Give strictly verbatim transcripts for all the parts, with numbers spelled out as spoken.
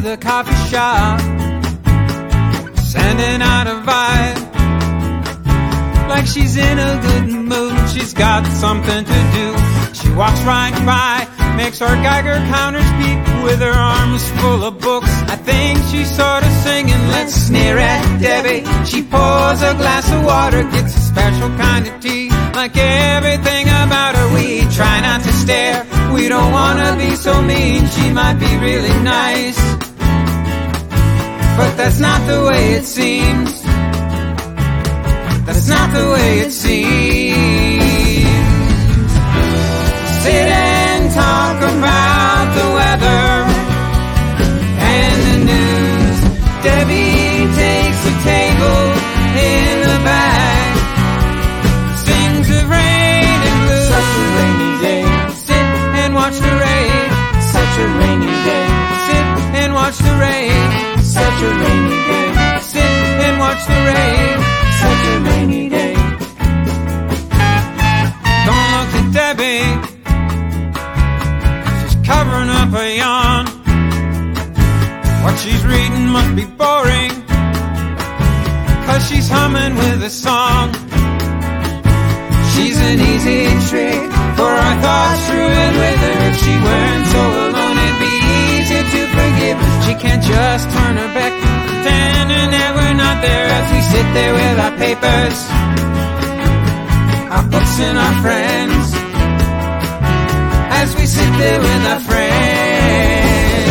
the coffee shop, sending out a vibe like she's in a good mood. She's got something to do. She walks right by, makes her Geiger counters beat with her arms full of books. I think she's sort of singing, let's sneer at Debbie. She pours a glass of water, gets a special kind of tea. Like everything about her, we try not to stare. We don't wanna be so mean, she might be really nice, but that's not the way it seems. That's not the way it seems. Sit and talk about the weather and the news. Debbie takes the table in the back, sings of rain and blues. Such a rainy day. Sit and watch the rain. Such a rainy day. Sit and watch the rain. Such a rainy day. Sit and watch the rain. Such a rainy day. Don't look at Debbie, she's covering up a yawn. What she's reading must be boring, 'cause she's humming with a song. She's an easy trick for our thoughts through and with her. If she weren't so alone, it'd be easier to forgive. She can't just turn her back, pretending that we're not there, as we sit there with our papers, our books and our friends. As we sit there with our friends,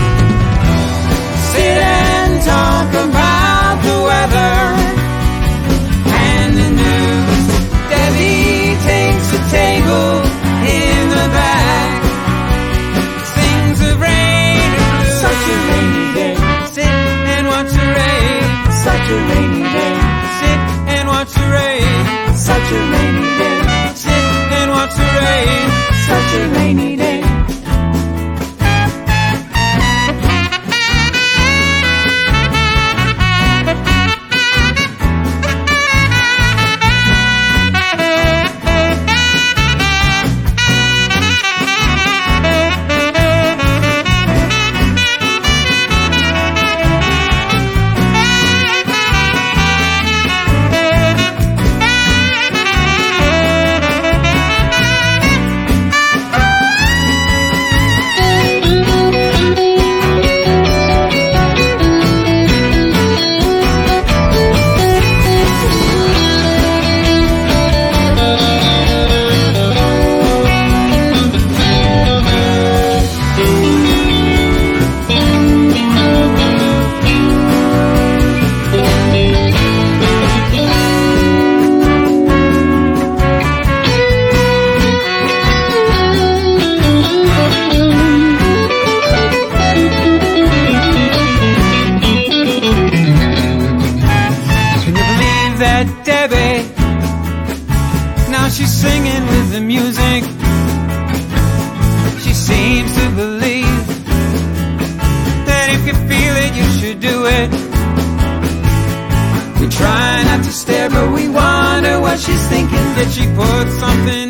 sit and talk about the weather and the news. Debbie takes the table in the back, sings of rain and blues. Such a rainy day. Sit and watch the rain. Such a rainy day. Sit and watch the rain. Such a rainy day. Sit and watch the rain. Such a rainy day. Debbie, now she's singing with the music. She seems to believe that if you feel it, you should do it. We try not to stare, but we wonder what she's thinking. Did she put something